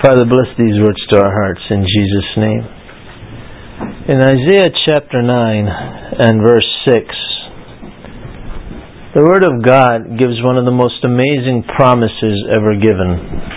Father, bless these words to our hearts in Jesus' name. In Isaiah chapter 9 and verse 6, the Word of God gives one of the most amazing promises ever given.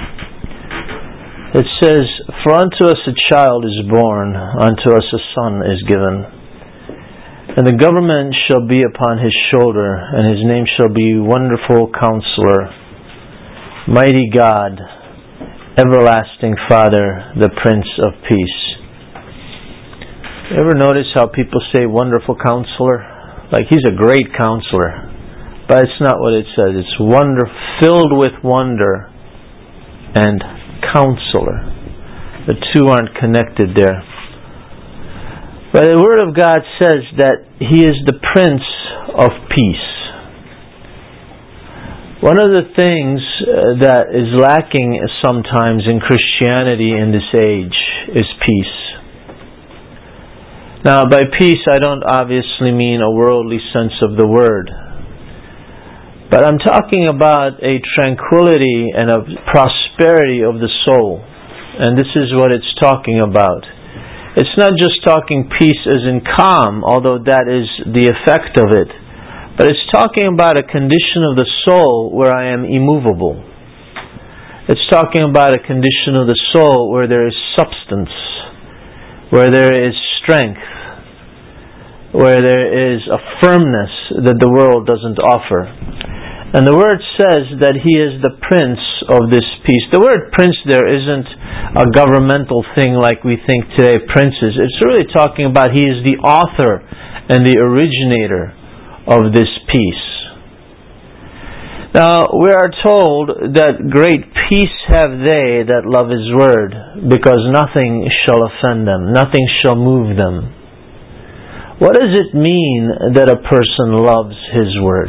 It says, "For unto us a child is born, unto us a son is given. And the government shall be upon his shoulder, and his name shall be Wonderful Counselor, Mighty God, Everlasting Father, the Prince of Peace." You ever notice how people say Wonderful Counselor? Like he's a great counselor. But it's not what it says. It's filled with wonder and counselor. The two aren't connected there. But the Word of God says that He is the Prince of Peace. One of the things that is lacking sometimes in Christianity in this age is peace. Now, by peace, I don't obviously mean a worldly sense of the word. But I'm talking about a tranquility and a prosperity of the soul. And this is what it's talking about. It's not just talking peace as in calm, although that is the effect of it. But it's talking about a condition of the soul where I am immovable. It's talking about a condition of the soul where there is substance, where there is strength, where there is a firmness that the world doesn't offer. And the Word says that He is the Prince of this peace. The word prince there isn't a governmental thing like we think today, princes. It's really talking about He is the author and the originator of this peace. Now, we are told that great peace have they that love His word, because nothing shall offend them, nothing shall move them. What does it mean that a person loves His word?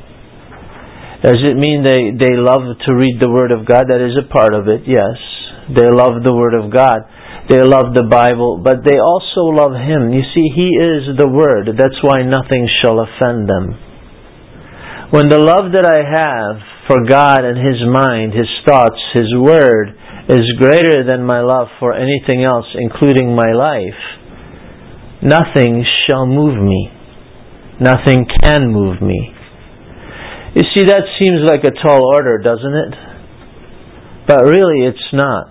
Does it mean they love to read the Word of God? That is a part of it, yes. They love the Word of God. They love the Bible, but they also love Him. You see, He is the Word. That's why nothing shall offend them. When the love that I have for God and His mind, His thoughts, His Word is greater than my love for anything else, including my life, nothing shall move me. Nothing can move me. You see, that seems like a tall order, doesn't it? But really it's not.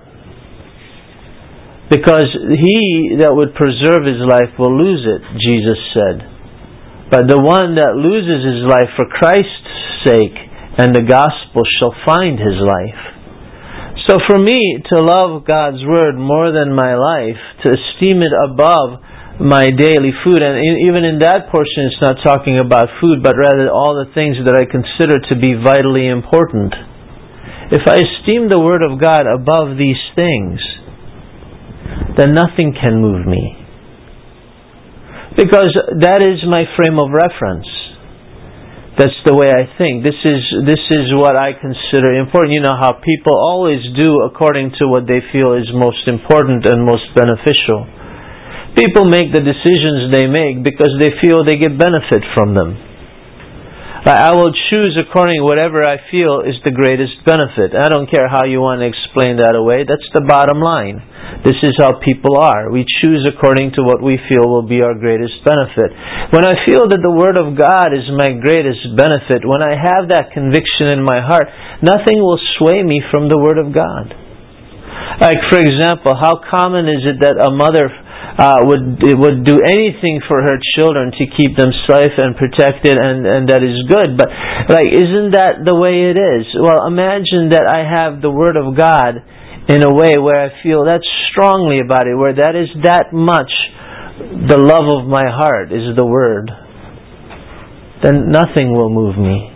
Because he that would preserve his life will lose it, Jesus said. But the one that loses his life for Christ's sake and the gospel shall find his life. So for me to love God's Word more than my life, to esteem it above my daily food, and even in that portion it's not talking about food, but rather all the things that I consider to be vitally important. If I esteem the Word of God above these things, then nothing can move me. Because that is my frame of reference. That's the way I think. This is what I consider important. You know how people always do according to what they feel is most important and most beneficial. People make the decisions they make because they feel they get benefit from them. I will choose according to whatever I feel is the greatest benefit. I don't care how you want to explain that away. That's the bottom line. This is how people are. We choose according to what we feel will be our greatest benefit. When I feel that the Word of God is my greatest benefit, when I have that conviction in my heart, nothing will sway me from the Word of God. Like, for example, how common is it that a mother would do anything for her children to keep them safe and protected, and that is good. But isn't that the way it is? Well, imagine that I have the Word of God in a way where I feel that strongly about it, where that is that much the love of my heart is the Word. Then nothing will move me.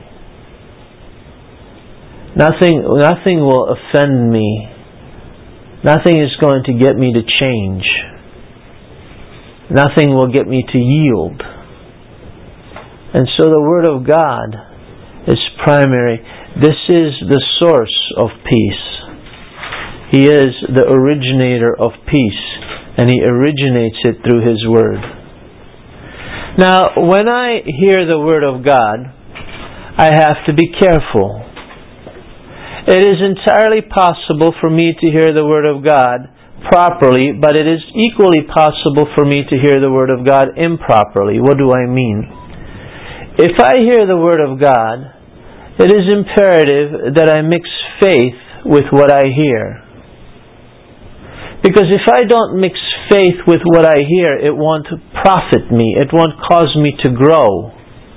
Nothing will offend me. Nothing is going to get me to change. Nothing will get me to yield. And so the Word of God is primary. This is the source of peace. He is the originator of peace, and He originates it through His Word. Now, when I hear the Word of God, I have to be careful. It is entirely possible for me to hear the Word of God properly, but it is equally possible for me to hear the Word of God improperly. What do I mean? If I hear the Word of God, it is imperative that I mix faith with what I hear. Because if I don't mix faith with what I hear, it won't profit me. It won't cause me to grow.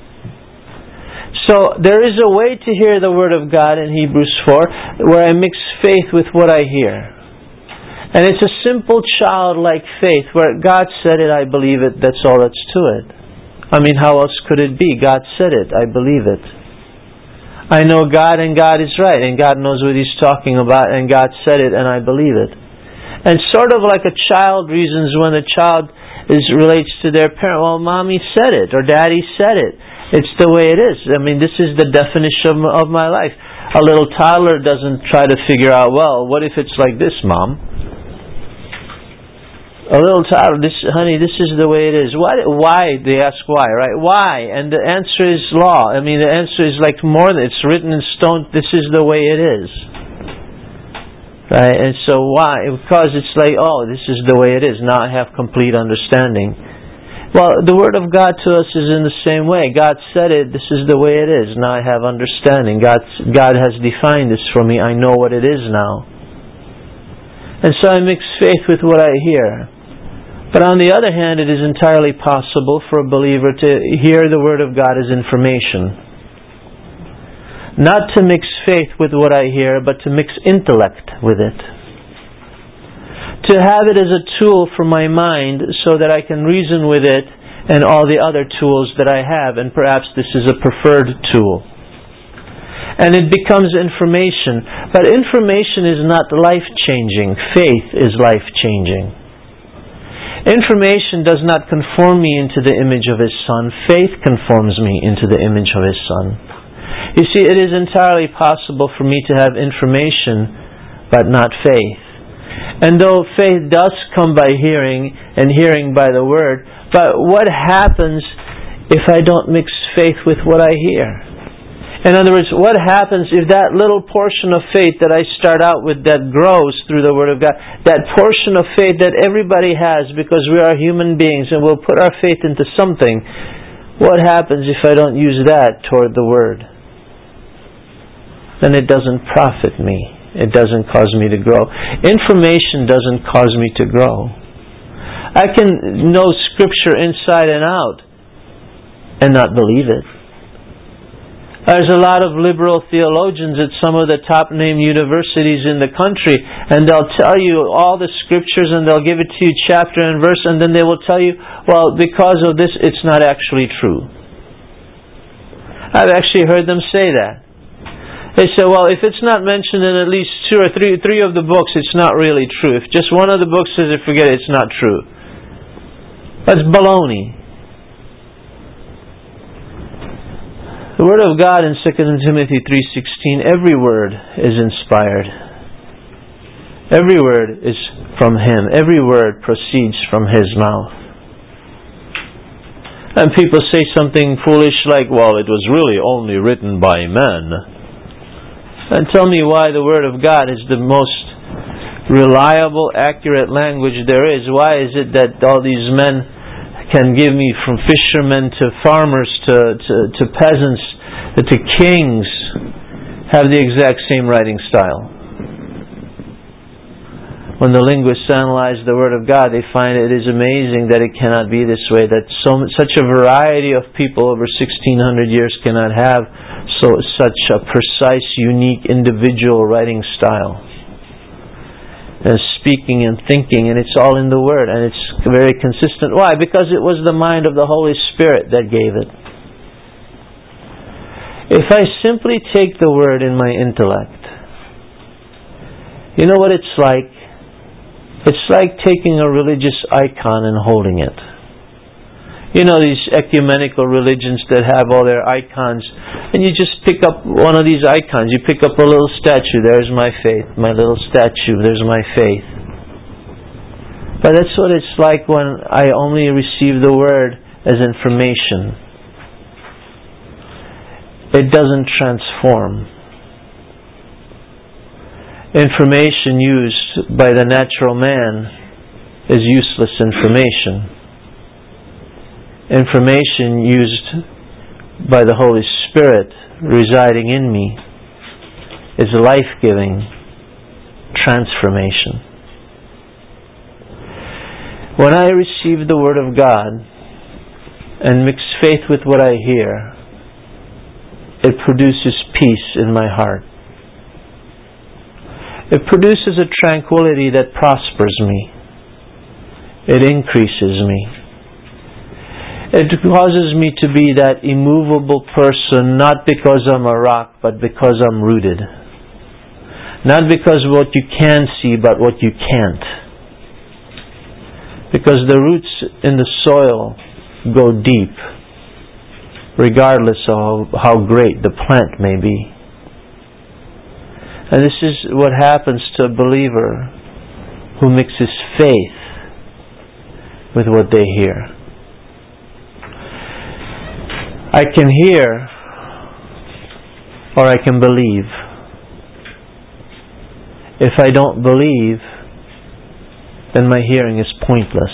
So there is a way to hear the Word of God in Hebrews 4 where I mix faith with what I hear. And it's a simple childlike faith where God said it, I believe it, that's all that's to it. I mean, how else could it be? God said it, I believe it. I know God and God is right and God knows what He's talking about and God said it and I believe it. And sort of like a child reasons when a child relates to their parent, well, Mommy said it or Daddy said it. It's the way it is. I mean, this is the definition of my life. A little toddler doesn't try to figure out, well, what if it's like this, Mom? A little toddler, honey, this is the way it is. Why? They ask why, right? Why? And the answer is law. I mean, the answer is like more than it's written in stone. This is the way it is. Right? And so why? Because it's like, oh, this is the way it is. Now I have complete understanding. Well, the Word of God to us is in the same way. God said it, this is the way it is. Now I have understanding. God has defined this for me. I know what it is now. And so I mix faith with what I hear. But on the other hand, it is entirely possible for a believer to hear the Word of God as information. Not to mix faith with what I hear, but to mix intellect with it. To have it as a tool for my mind so that I can reason with it and all the other tools that I have, and perhaps this is a preferred tool. And it becomes information. But information is not life-changing. Faith is life-changing. Information does not conform me into the image of His Son. Faith conforms me into the image of His Son. You see, it is entirely possible for me to have information, but not faith. And though faith does come by hearing, and hearing by the Word, but what happens if I don't mix faith with what I hear? In other words, what happens if that little portion of faith that I start out with that grows through the Word of God, that portion of faith that everybody has because we are human beings and we'll put our faith into something, what happens if I don't use that toward the Word? Then it doesn't profit me. It doesn't cause me to grow. Information doesn't cause me to grow. I can know Scripture inside and out and not believe it. There's a lot of liberal theologians at some of the top name universities in the country, and they'll tell you all the Scriptures and they'll give it to you chapter and verse, and then they will tell you, well, because of this, it's not actually true. I've actually heard them say that. They say, well, if it's not mentioned in at least two or three of the books, it's not really true. If just one of the books says it, forget it, it's not true. That's baloney. The Word of God in 2 Timothy 3:16, every word is inspired. Every word is from Him. Every word proceeds from His mouth. And people say something foolish like, well, it was really only written by men. And tell me why the Word of God is the most reliable, accurate language there is. Why is it that all these men can give me from fishermen to farmers to peasants to kings have the exact same writing style? When the linguists analyze the Word of God, they find it is amazing that it cannot be this way, that such a variety of people over 1,600 years cannot have such a precise, unique, individual writing style. And speaking and thinking, and it's all in the Word, and it's very consistent. Why? Because it was the mind of the Holy Spirit that gave it. If I simply take the Word in my intellect, you know what it's like? It's like taking a religious icon and holding it. You know these ecumenical religions that have all their icons, and you just pick up one of these icons. You pick up a little statue. There's my faith. My little statue. There's my faith. But that's what it's like when I only receive the Word as information. It doesn't transform. Information used by the natural man is useless information. Information used by the Holy Spirit residing in me is life-giving transformation. When I receive the Word of God and mix faith with what I hear, it produces peace in my heart. It produces a tranquility that prospers me. It increases me. It causes me to be that immovable person, not because I'm a rock, but because I'm rooted. Not because of what you can see, but what you can't. Because the roots in the soil go deep, regardless of how great the plant may be. And this is what happens to a believer who mixes faith with what they hear. I can hear or I can believe. If I don't believe, then my hearing is pointless.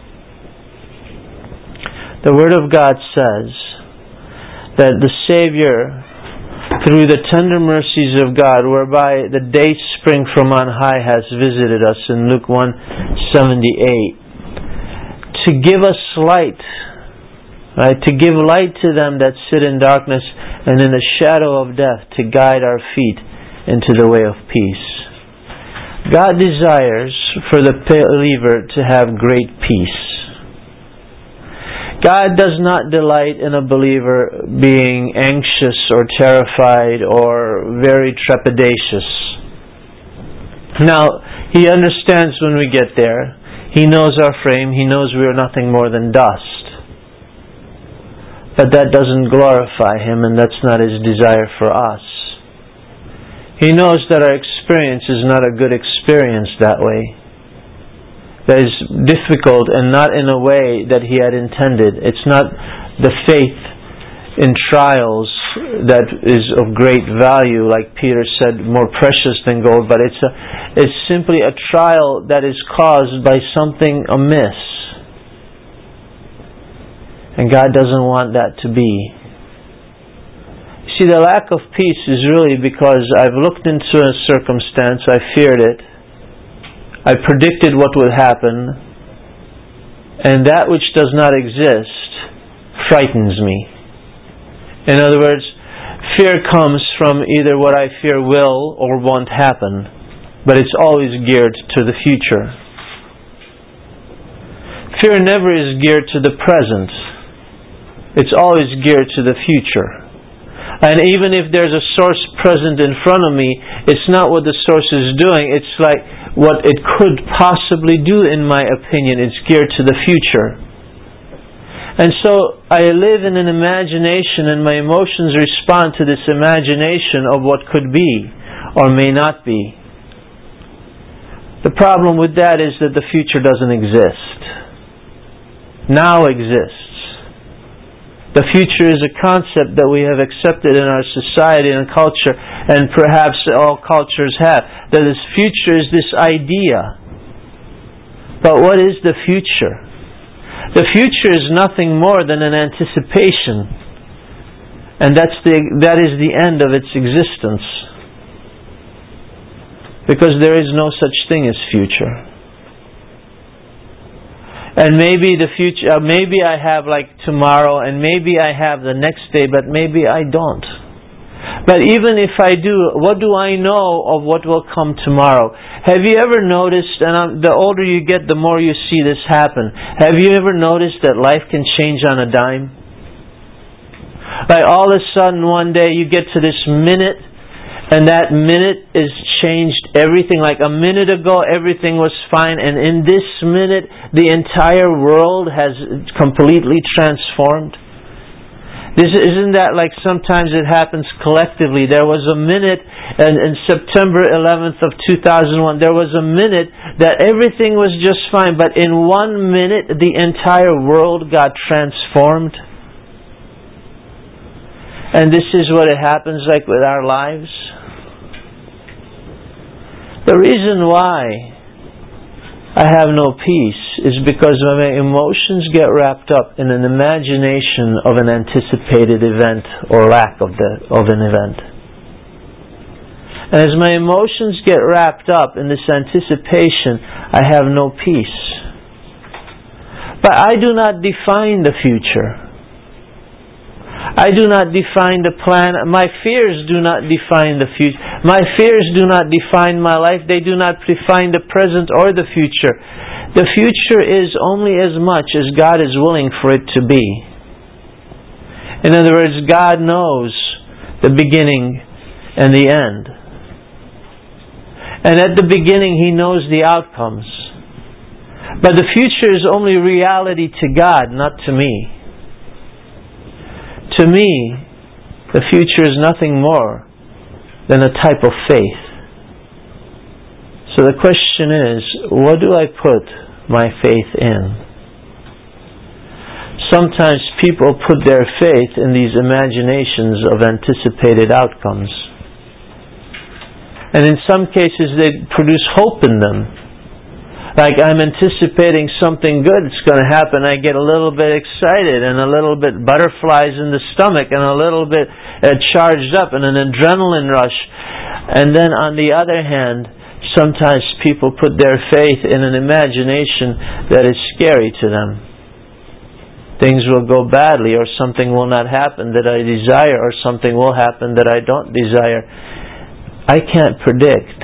The Word of God says that the Savior, through the tender mercies of God, whereby the day spring from on high has visited us in Luke 1:78, to give us light, right? To give light to them that sit in darkness and in the shadow of death, to guide our feet into the way of peace. God desires for the believer to have great peace. God does not delight in a believer being anxious or terrified or very trepidatious. Now, He understands when we get there. He knows our frame. He knows we are nothing more than dust. But that doesn't glorify Him, and that's not His desire for us. He knows that our experience is not a good experience that way. That is difficult and not in a way that He had intended. It's not the faith in trials that is of great value, like Peter said, more precious than gold, but it's simply a trial that is caused by something amiss. And God doesn't want that to be. See, the lack of peace is really because I've looked into a circumstance, I feared it, I predicted what would happen, and that which does not exist frightens me. In other words, fear comes from either what I fear will or won't happen, but it's always geared to the future. Fear never is geared to the present. It's always geared to the future. And even if there's a source present in front of me, it's not what the source is doing. It's like what it could possibly do, in my opinion. It's geared to the future. And so I live in an imagination, and my emotions respond to this imagination of what could be or may not be. The problem with that is that the future doesn't exist. Now exists. The future is a concept that we have accepted in our society and culture, and perhaps all cultures have. That this future is this idea. But what is the future? The future is nothing more than an anticipation. And that is the end of its existence. Because there is no such thing as future. And maybe the future, maybe I have like tomorrow, and maybe I have the next day, but maybe I don't. But even if I do, what do I know of what will come tomorrow? Have you ever noticed, and the older you get, the more you see this happen, have you ever noticed that life can change on a dime? Like all of a sudden one day you get to this minute, and that minute is changed everything. Like a minute ago everything was fine, and in this minute the entire world has completely transformed. Isn't that like sometimes it happens collectively? There was a minute in September 11th of 2001, there was a minute that everything was just fine, but in 1 minute the entire world got transformed. And this is what it happens like with our lives. The reason why I have no peace is because my emotions get wrapped up in an imagination of an anticipated event or lack of an event. And as my emotions get wrapped up in this anticipation, I have no peace. But I do not define the future. I do not define the plan. My fears do not define the future. My fears do not define my life. They do not define the present or the future. The future is only as much as God is willing for it to be. In other words, God knows the beginning and the end. And at the beginning, He knows the outcomes. But the future is only reality to God, not to me. To me, the future is nothing more than a type of faith. So the question is, what do I put my faith in? Sometimes people put their faith in these imaginations of anticipated outcomes. And in some cases they produce hope in them. Like, I'm anticipating something good is going to happen. I get a little bit excited and a little bit butterflies in the stomach and a little bit charged up and an adrenaline rush. And then on the other hand, sometimes people put their faith in an imagination that is scary to them. Things will go badly, or something will not happen that I desire, or something will happen that I don't desire. I can't predict.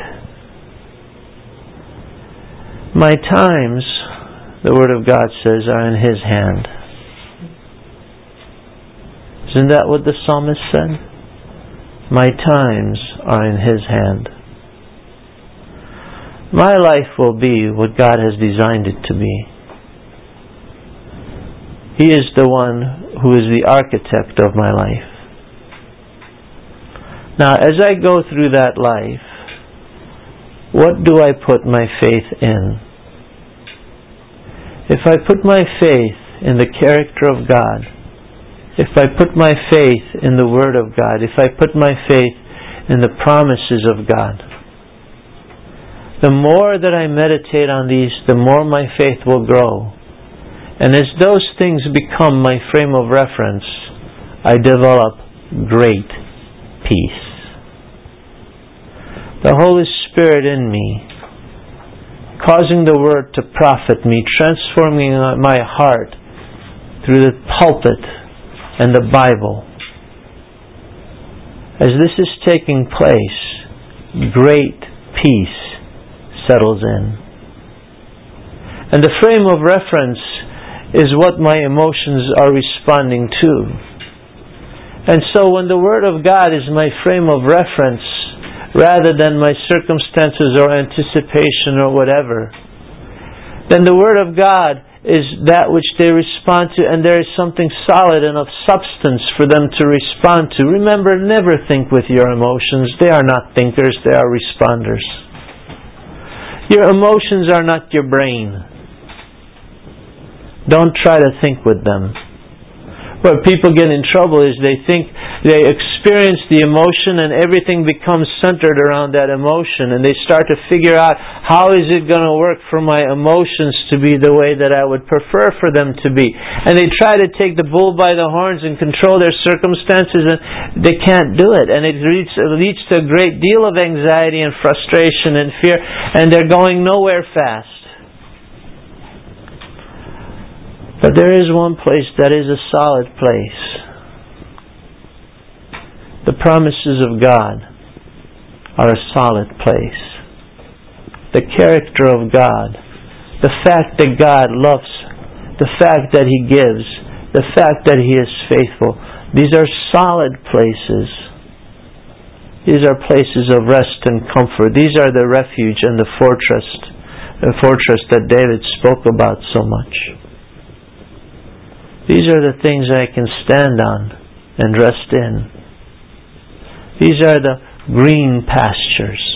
My times, the Word of God says, are in His hand. Isn't that what the psalmist said? My times are in His hand. My life will be what God has designed it to be. He is the one who is the architect of my life. Now, as I go through that life, what do I put my faith in? If I put my faith in the character of God, if I put my faith in the Word of God, if I put my faith in the promises of God, the more that I meditate on these, the more my faith will grow. And as those things become my frame of reference, I develop great peace. The Holy Spirit in me, causing the Word to profit me, transforming my heart through the pulpit and the Bible. As this is taking place, great peace settles in. And the frame of reference is what my emotions are responding to. And so when the Word of God is my frame of reference, rather than my circumstances or anticipation or whatever, then the Word of God is that which they respond to, and there is something solid and of substance for them to respond to. Remember, never think with your emotions. They are not thinkers, they are responders. Your emotions are not your brain. Don't try to think with them. Where people get in trouble is they think they experience the emotion and everything becomes centered around that emotion, and they start to figure out, how is it going to work for my emotions to be the way that I would prefer for them to be? And they try to take the bull by the horns and control their circumstances, and they can't do it. And it leads to a great deal of anxiety and frustration and fear, and they're going nowhere fast. But there is one place that is a solid place. The promises of God are a solid place. The character of God, the fact that God loves, the fact that He gives, the fact that He is faithful, these are solid places. These are places of rest and comfort. These are the refuge and the fortress that David spoke about so much. These are the things I can stand on and rest in. These are the green pastures.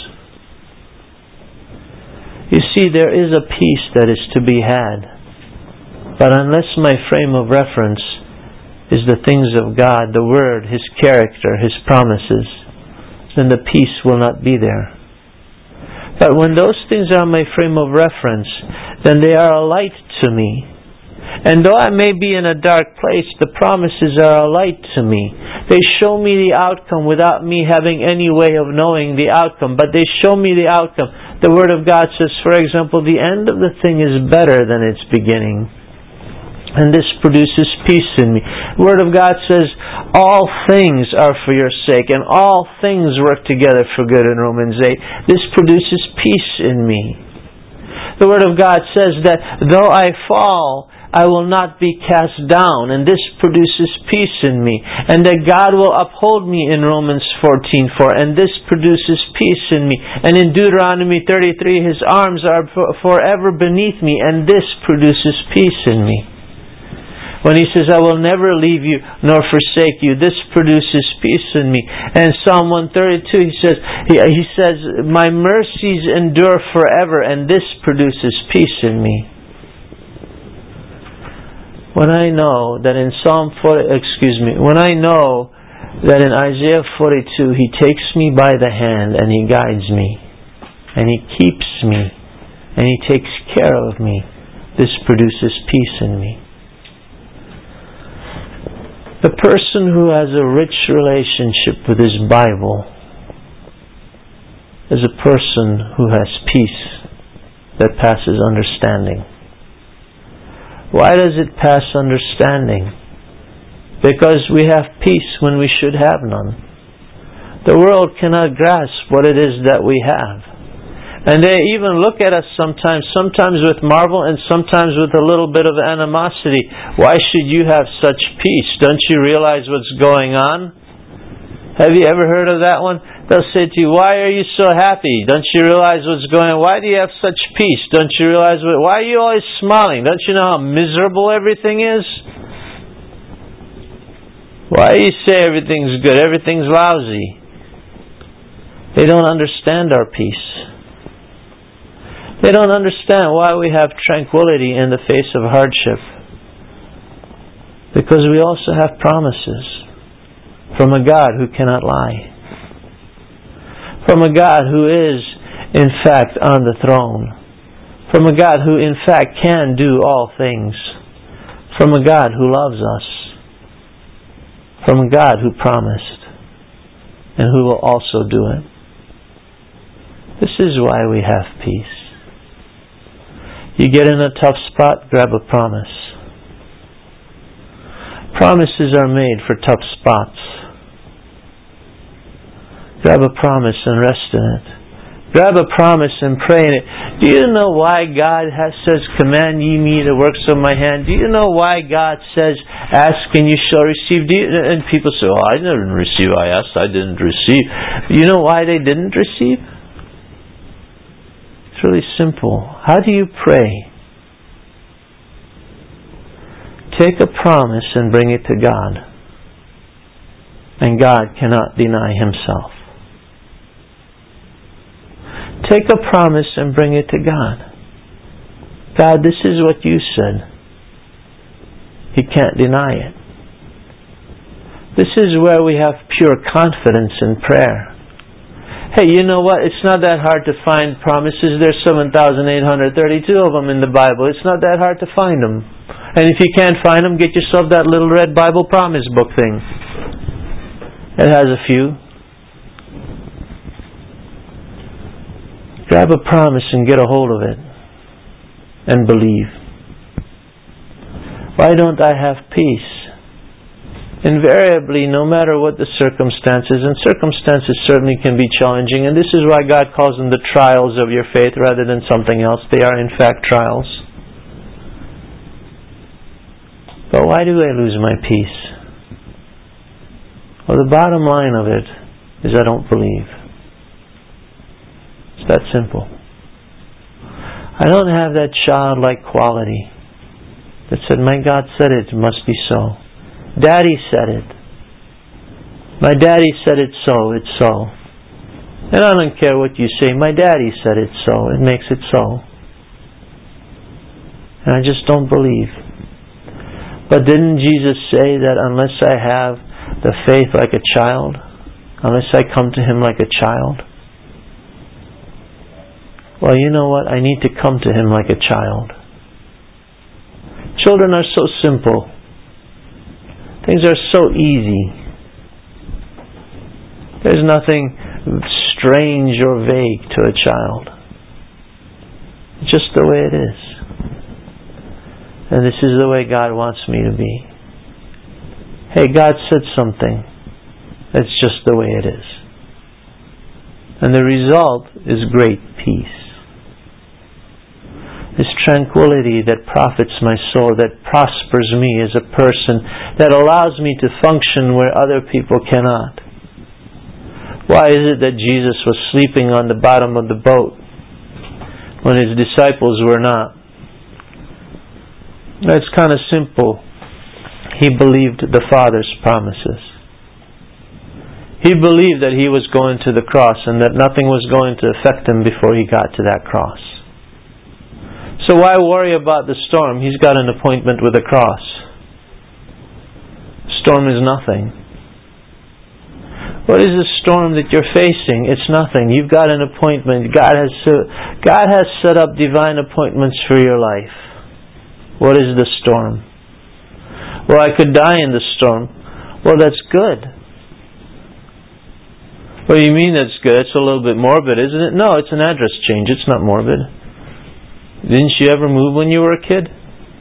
You see, there is a peace that is to be had. But unless my frame of reference is the things of God, the Word, His character, His promises, then the peace will not be there. But when those things are my frame of reference, then they are a light to me. And though I may be in a dark place, the promises are a light to me. They show me the outcome without me having any way of knowing the outcome, but they show me the outcome. The Word of God says, for example, the end of the thing is better than its beginning. And this produces peace in me. The Word of God says, all things are for your sake, and all things work together for good in Romans 8. This produces peace in me. The Word of God says that though I fall, I will not be cast down, and this produces peace in me. And that God will uphold me in Romans 14:4, and this produces peace in me. And in Deuteronomy 33, His arms are forever beneath me, and this produces peace in me. When He says, I will never leave you nor forsake you, this produces peace in me. And Psalm 132, He says, my mercies endure forever, and this produces peace in me. When I know that in when I know that in Isaiah 42 He takes me by the hand and He guides me, and He keeps me, and He takes care of me, this produces peace in me. The person who has a rich relationship with his Bible is a person who has peace that passes understanding. Why does it pass understanding? Because we have peace when we should have none. The world cannot grasp what it is that we have. And they even look at us sometimes with marvel and sometimes with a little bit of animosity. Why should you have such peace? Don't you realize what's going on? Have you ever heard of that one? They'll say to you, why are you so happy? Don't you realize what's going on? Why do you have such peace? Don't you realize why are you always smiling? Don't you know how miserable everything is? Why do you say everything's good? Everything's lousy. They don't understand our peace. They don't understand why we have tranquility in the face of hardship. Because we also have promises from a God who cannot lie. From a God who is, in fact, on the throne. From a God who, in fact, can do all things. From a God who loves us. From a God who promised and who will also do it. This is why we have peace. You get in a tough spot, grab a promise. Promises are made for tough spots. Grab a promise and rest in it. Grab a promise and pray in it. Do you know why God says, command ye me the works of my hand? Do you know why God says, ask and you shall receive? And people say, oh, I didn't receive. I asked, I didn't receive. You know why they didn't receive? It's really simple. How do you pray? Take a promise and bring it to God. And God cannot deny Himself. Take a promise and bring it to God. God, this is what you said. He can't deny it. This is where we have pure confidence in prayer. Hey, you know what? It's not that hard to find promises. There's 7,832 of them in the Bible. It's not that hard to find them. And if you can't find them, get yourself that little red Bible promise book thing. It has a few. Grab a promise and get a hold of it. And believe. Why don't I have peace? Invariably, no matter what the circumstances, and circumstances certainly can be challenging, and this is why God calls them the trials of your faith rather than something else. They are in fact trials. But why do I lose my peace? Well, the bottom line of it is I don't believe. It's that simple. I don't have that childlike quality that said, my God said it must be so. Daddy said it. My daddy said it so, it's so. And I don't care what you say, my daddy said it so, it makes it so. And I just don't believe. But didn't Jesus say that unless I have the faith like a child, unless I come to Him like a child, well, you know what? I need to come to Him like a child. Children are so simple. Things are so easy. There's nothing strange or vague to a child. It's just the way it is. And this is the way God wants me to be. Hey, God said something. It's just the way it is. And the result is great peace. This tranquility that profits my soul, that prospers me as a person, that allows me to function where other people cannot. Why is it that Jesus was sleeping on the bottom of the boat when His disciples were not? It's kind of simple. He believed the Father's promises. He believed that He was going to the cross and that nothing was going to affect Him before He got to that cross. So why worry about the storm? He's got an appointment with the cross. Storm is nothing. What is the storm that you're facing? It's nothing. You've got an appointment. God has set up divine appointments for your life. What is the storm? Well, I could die in the storm. Well, that's good. What do you mean that's good? It's a little bit morbid, isn't it? No, it's an address change. It's not morbid. Didn't you ever move when you were a kid?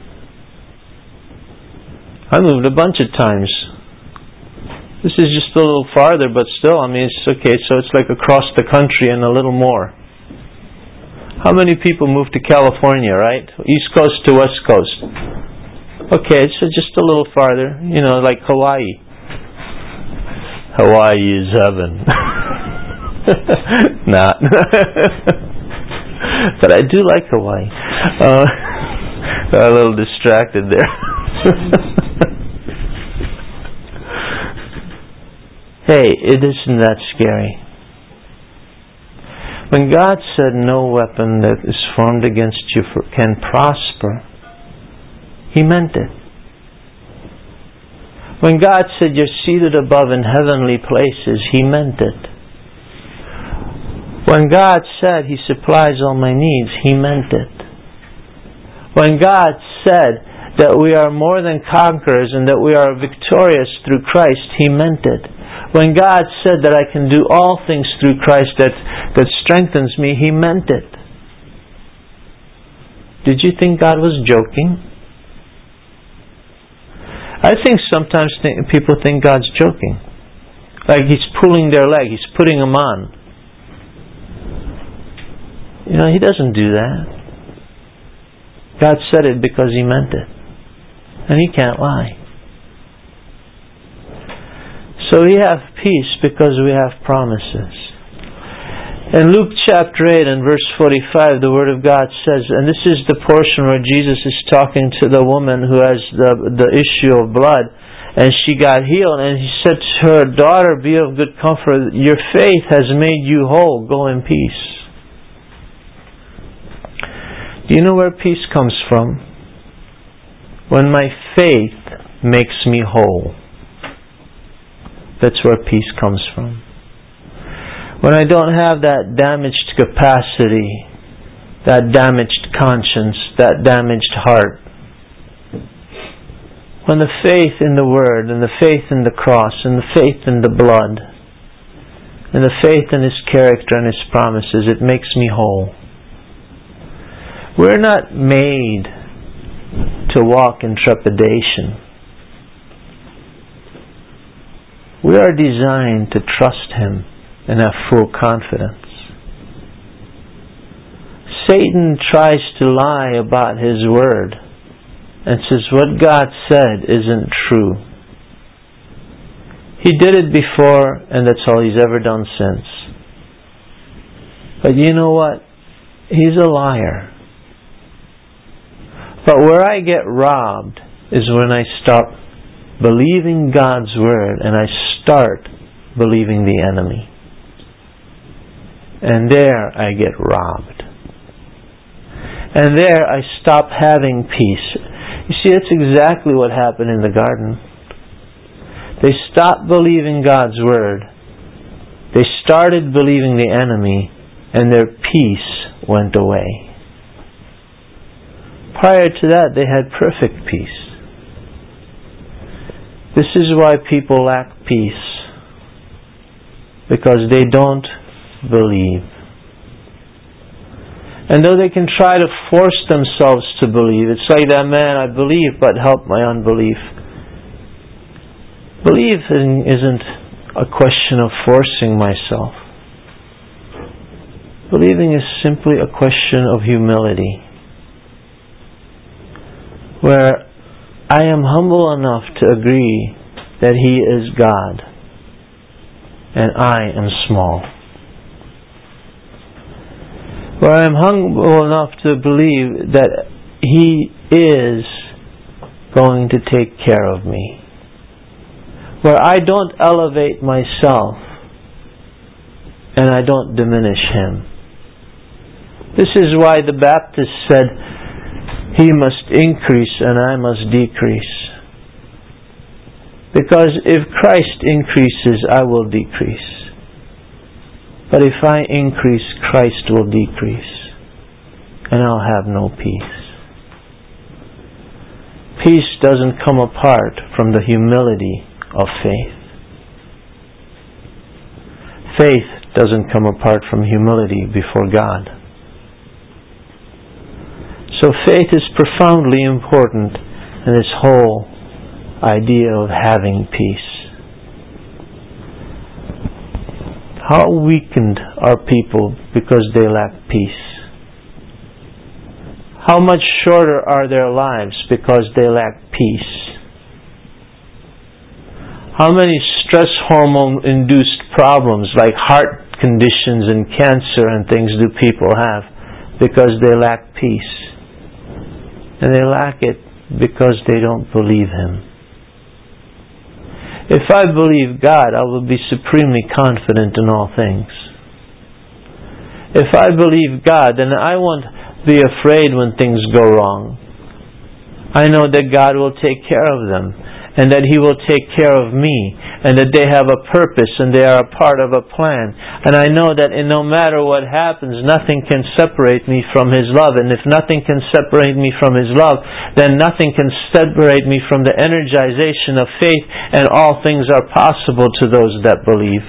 I moved a bunch of times. This is just a little farther, but still, it's okay. So it's like across the country and a little more. How many people move to California, right? East Coast to West Coast. Okay, so just a little farther. Like Hawaii. Hawaii is heaven. Not. But I do like Hawaii. Got a little distracted there. Hey, it isn't that scary. When God said no weapon that is formed against you can prosper, He meant it. When God said you're seated above in heavenly places, He meant it. When God said He supplies all my needs, He meant it. When God said that we are more than conquerors and that we are victorious through Christ, He meant it. When God said that I can do all things through Christ that strengthens me, He meant it. Did you think God was joking? I think sometimes people think God's joking. Like He's pulling their leg, He's putting them on. He doesn't do that. God said it because He meant it. And He can't lie. So we have peace because we have promises. In Luke chapter 8 and verse 45, the Word of God says, and this is the portion where Jesus is talking to the woman who has the issue of blood, and she got healed, and He said to her, daughter, be of good comfort, your faith has made you whole, go in peace. Do you know where peace comes from? When my faith makes me whole. That's where peace comes from. When I don't have that damaged capacity, that damaged conscience, that damaged heart. When the faith in the Word, and the faith in the cross, and the faith in the blood, and the faith in His character and His promises, it makes me whole. We're not made to walk in trepidation. We are designed to trust Him and have full confidence. Satan tries to lie about His Word and says what God said isn't true. He did it before, and that's all He's ever done since. But you know what? He's a liar. But where I get robbed is when I stop believing God's Word and I start believing the enemy. And there I get robbed. And there I stop having peace. You see, that's exactly what happened in the garden. They stopped believing God's Word. They started believing the enemy, and their peace went away. Prior to that, they had perfect peace. This is why people lack peace, because they don't believe. And though they can try to force themselves to believe, it's like that man, I believe, but help my unbelief. Believing isn't a question of forcing myself. Believing is simply a question of humility, where I am humble enough to agree that He is God and I am small. Where I am humble enough to believe that He is going to take care of me. Where I don't elevate myself and I don't diminish Him. This is why the Baptist said, He must increase and I must decrease. Because if Christ increases, I will decrease. But if I increase, Christ will decrease. And I'll have no peace. Peace doesn't come apart from the humility of faith. Faith doesn't come apart from humility before God. So faith is profoundly important in this whole idea of having peace. How weakened are people because they lack peace? How much shorter are their lives because they lack peace? How many stress hormone-induced problems like heart conditions and cancer and things do people have because they lack peace? And they lack it because they don't believe Him. If I believe God, I will be supremely confident in all things. If I believe God, then I won't be afraid when things go wrong. I know that God will take care of them, and that He will take care of me, and that they have a purpose and they are a part of a plan. And I know that no matter what happens, nothing can separate me from His love. And if nothing can separate me from His love, then nothing can separate me from the energization of faith, and all things are possible to those that believe.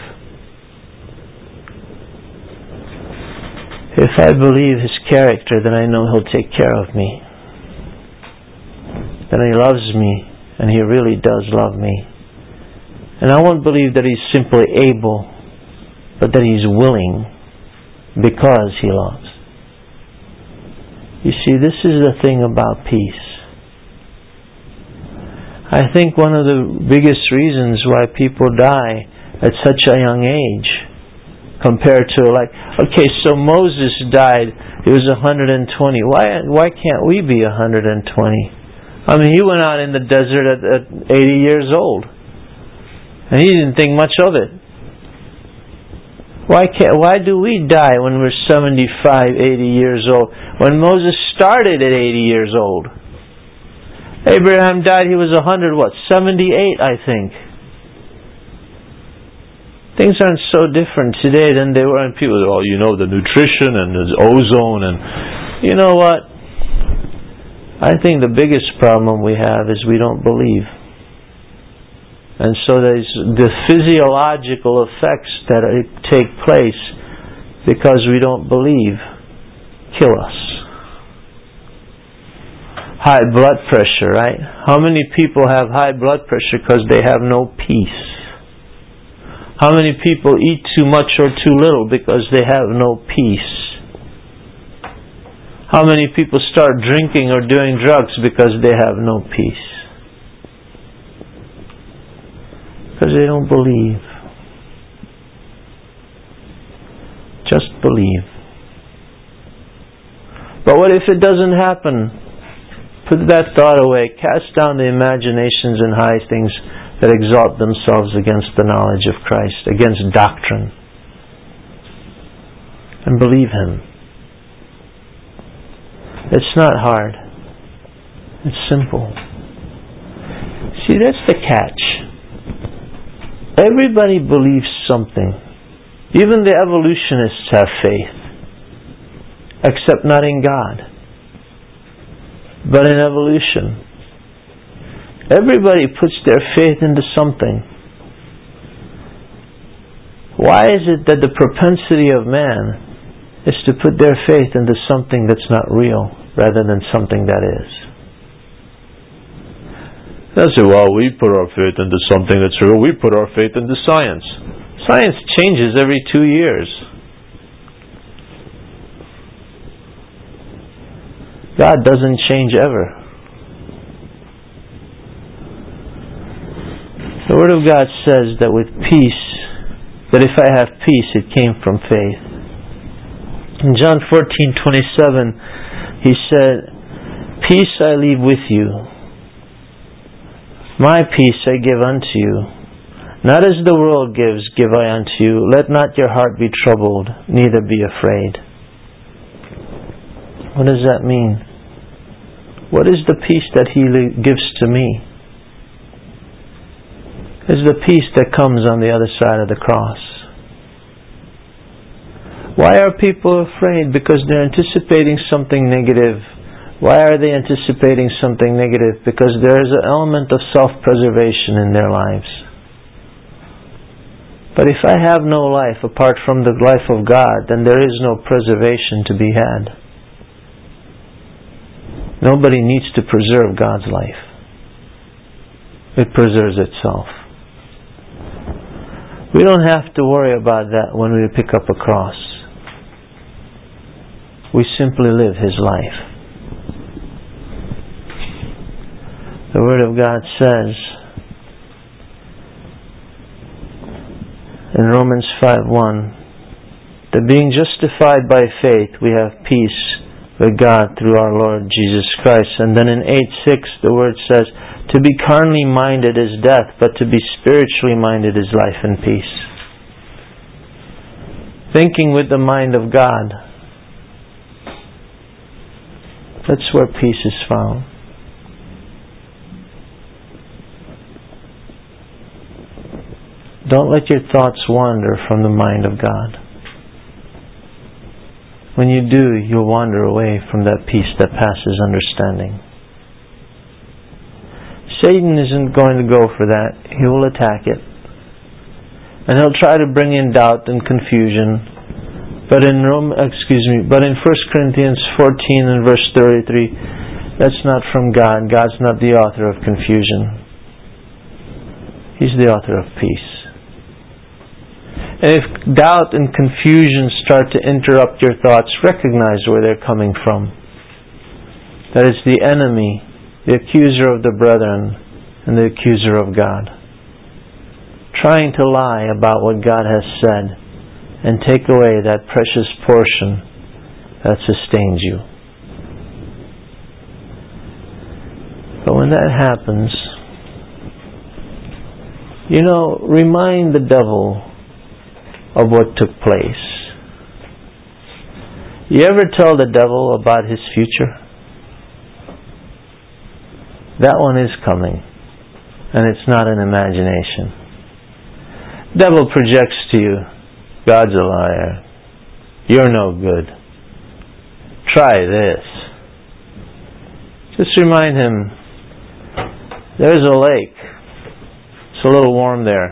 If I believe His character, then I know He'll take care of me. Then He loves me, and He really does love me. And I won't believe that He's simply able, but that He's willing because He loves. You see, this is the thing about peace. I think one of the biggest reasons why people die at such a young age, compared to so Moses died, he was 120. Why can't we be 120? I mean, he went out in the desert at 80 years old. And he didn't think much of it. Why do we die when we're 75, 80 years old? When Moses started at 80 years old. Abraham died, he was 78, I think. Things aren't so different today than they were. And people say, the nutrition and the ozone. And you know what? I think the biggest problem we have is we don't believe. And so there's the physiological effects that take place because we don't believe kill us. High blood pressure, right? How many people have high blood pressure because they have no peace? How many people eat too much or too little because they have no peace? How many people start drinking or doing drugs because they have no peace? Because they don't believe. Just believe. But what if it doesn't happen? Put that thought away. Cast down the imaginations and high things that exalt themselves against the knowledge of Christ, against doctrine. And believe Him. It's not hard. It's simple. See, that's the catch. Everybody believes something. Even the evolutionists have faith. except not in God, but in evolution. Everybody puts their faith into something. Why is it that the propensity of man is to put their faith into something that's not real rather than something that is? They say, well, we put our faith into something that's real. We put our faith into science. Science changes every 2 years. God doesn't change ever. The Word of God says that with peace, that if I have peace, it came from faith. In John 14:27, He said, peace I leave with you. My peace I give unto you. Not as the world gives, give I unto you. Let not your heart be troubled, neither be afraid. What does that mean? What is the peace that He gives to me? It's the peace that comes on the other side of the cross. Why are people afraid? Because they're anticipating something negative. Why are they anticipating something negative? Because there is an element of self-preservation in their lives. But if I have no life apart from the life of God, then there is no preservation to be had. Nobody needs to preserve God's life. It preserves itself. We don't have to worry about that when we pick up a cross. We simply live His life. The Word of God says in Romans 5:1 that being justified by faith we have peace with God through our Lord Jesus Christ. And then in 8:6 the Word says, to be carnally minded is death, but to be spiritually minded is life and peace. Thinking with the mind of God, that's where peace is found. Don't let your thoughts wander from the mind of God. When you do, you'll wander away from that peace that passes understanding. Satan isn't going to go for that. He will attack it. And he'll try to bring in doubt and confusion. But in 1 Corinthians 14 and verse 33, that's not from God. God's not the author of confusion. He's the author of peace. And if doubt and confusion start to interrupt your thoughts, recognize where they're coming from. That it's the enemy, the accuser of the brethren, and the accuser of God, trying to lie about what God has said and take away that precious portion that sustains you. But when that happens, remind the devil of what took place. You ever tell the devil about his future? That one is coming, and it's not an imagination. Devil projects to you, God's a liar. You're no good. Try this. Just remind him, there's a lake. It's a little warm there.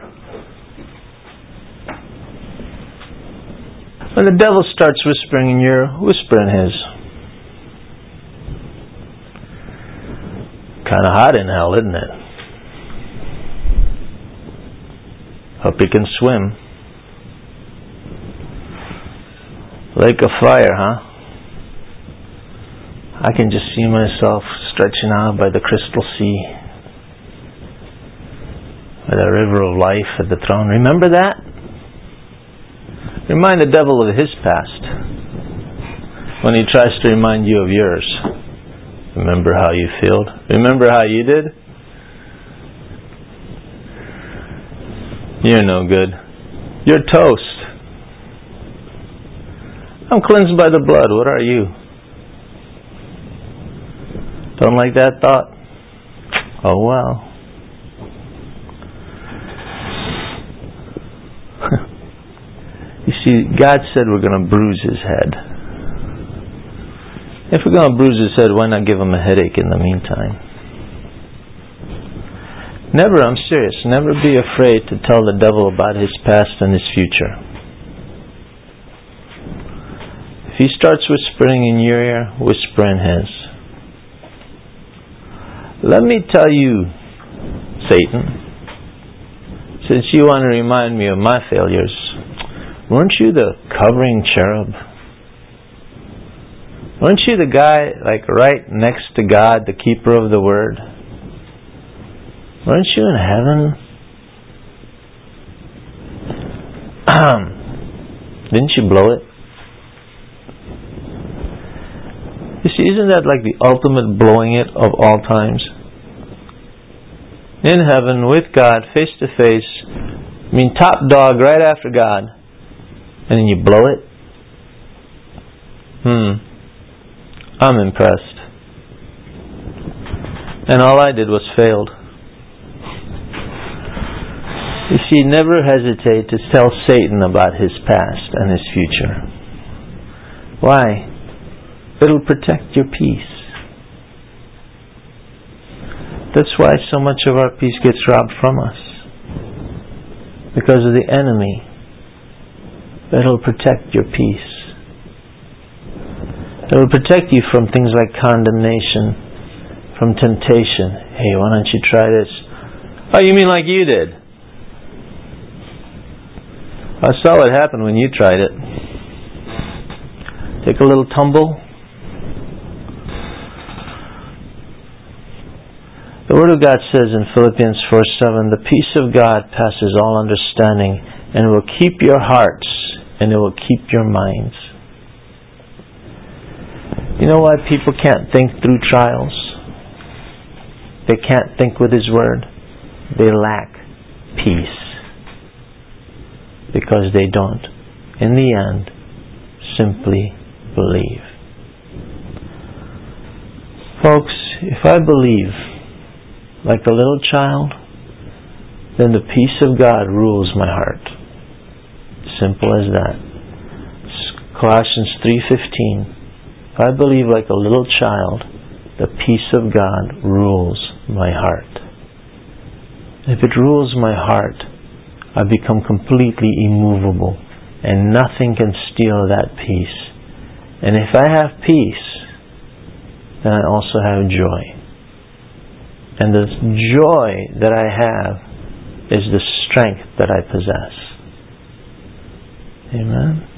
When the devil starts whispering in your ear, whisper in his. Kind of hot in hell, isn't it? Hope you can swim. Lake of fire, huh? I can just see myself stretching out by the crystal sea, by the river of life at the throne. Remember that? Remind the devil of his past when he tries to remind you of yours. Remember how you feel? Remember how you did? You're no good. You're toast. I'm cleansed by the blood. What are you? Don't like that thought? Oh well. You see, God said we're going to bruise His head. If we're going to bruise his head, why not give him a headache in the meantime? Never, I'm serious, never be afraid to tell the devil about his past and his future. If he starts whispering in your ear, whisper in his. Let me tell you, Satan, since you want to remind me of my failures, weren't you the covering cherub? Weren't you the guy right next to God, the keeper of the word? Weren't you in heaven? Didn't you blow it? You see, isn't that like the ultimate blowing it of all times? In heaven, with God, face to face, top dog right after God, and then you blow it? I'm impressed. And all I did was failed. You see, never hesitate to tell Satan about his past and his future. Why? It'll protect your peace. That's why so much of our peace gets robbed from us. Because of the enemy. It'll protect your peace. It'll protect you from things like condemnation, from temptation. Hey, why don't you try this? Oh, you mean like you did? I saw what happened when you tried it. Take a little tumble. The Word of God says in Philippians 4:7, the peace of God passes all understanding and will keep your hearts and it will keep your minds. You know why people can't think through trials? They can't think with His Word. They lack peace. Because they don't, in the end, simply believe. Folks, if I believe like a little child, then the peace of God rules my heart. Simple as that. Colossians 3:15. If I believe like a little child, the peace of God rules my heart. If it rules my heart, I become completely immovable, and nothing can steal that peace. And if I have peace, then I also have joy. And the joy that I have is the strength that I possess. Amen?